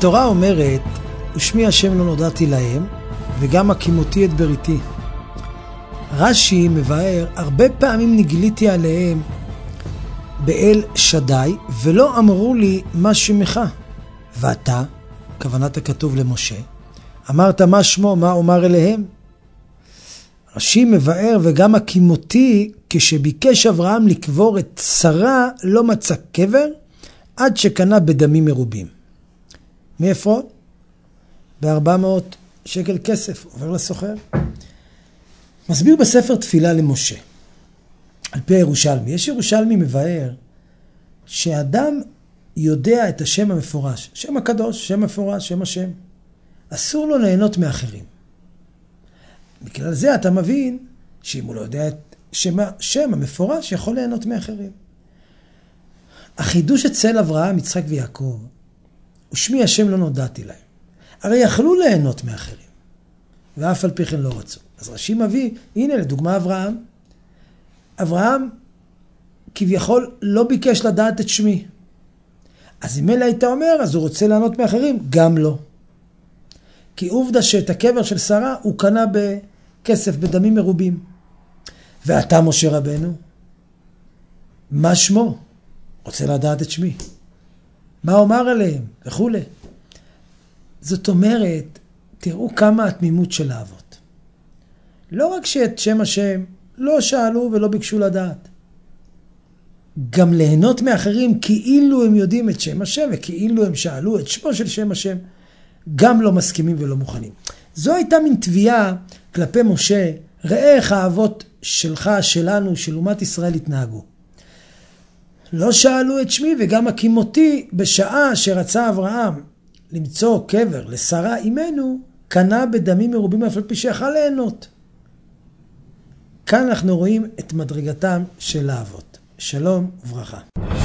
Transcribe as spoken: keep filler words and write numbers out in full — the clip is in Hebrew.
התורה אומרת, ושמי השם לא נודעתי להם, וגם הקימותי את בריתי. רש"י מבאר, הרבה פעמים נגליתי עליהם באל שדי, ולא אמרו לי מה שמך. ואתה, כוונת הכתוב למשה, אמרת מה שמו, מה אומר אליהם? רש"י מבאר, וגם הקימותי, כשביקש אברהם לקבור את שרה, לא מצא קבר, עד שקנה בדמים מרובים. מאיפה? ב-ארבע מאות שקל כסף, עובר לסוחר. מסביר בספר תפילה למשה, על פי הירושלמי. יש ירושלמי מבאר, שאדם יודע את השם המפורש, שם הקדוש, שם מפורש, שם השם. אסור לו ליהנות מאחרים. בגלל זה אתה מבין שאם הוא לא יודע את שם, שם המפורש, יכול ליהנות מאחרים. החידוש אצל אברהם, יצחק ויעקב, ושמי השם לא נודעתי להם. הרי יכלו ליהנות מאחרים, ואף על פי כן לא רצו. אז רש"י מביא, הנה לדוגמה אברהם. אברהם כביכול לא ביקש לדעת את שמי. אז אם אלה היית אומר, אז הוא רוצה ליהנות מאחרים? גם לא. כי עובדה שאת הקבר של שרה הוא קנה בכסף, בדמים מרובים. ואתה משה רבנו, מה שמו? רוצה לדעת את שמי. מה אומר עליהם? וכו'. זאת אומרת, תראו כמה התמימות של האבות. לא רק שאת שם השם לא שאלו ולא ביקשו לדעת. גם ליהנות מאחרים כאילו הם יודעים את שם השם, וכאילו הם שאלו את שמו של שם השם, גם לא מסכימים ולא מוכנים. זו הייתה מין תביעה כלפי משה, ראה איך האבות שלך, שלנו, של אומת ישראל התנהגו. לא שאלו את שמי, וגם הקימותי בשעה שרצה אברהם למצוא קבר לשרה אימנו, קנה בדמים מרובים אף על פי שיכל ליהנות. כאן אנחנו רואים את מדרגתם של האבות. שלום וברכה.